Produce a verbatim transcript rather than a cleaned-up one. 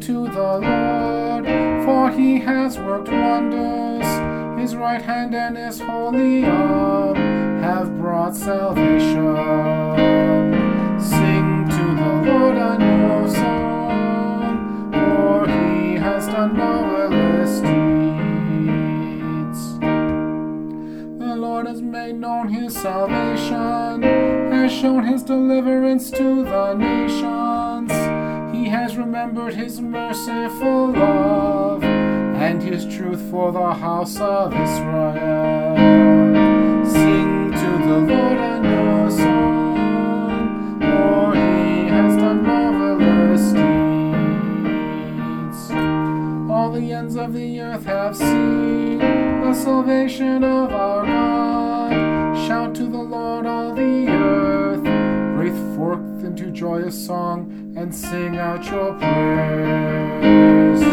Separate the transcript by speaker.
Speaker 1: to the Lord, for he has worked wonders. His right hand and his holy arm have brought salvation. Sing to the Lord a new song, for he has done marvelous deeds. The Lord has made known his salvation, has shown his deliverance to the nations. He has remembered his merciful love and his truth for the house of Israel. Sing to the Lord a new song, for he has done marvelous deeds. All the ends of the earth have seen the salvation of our God. Shout to the Lord, all the earth. Breathe forth into joyous song and sing out your praise.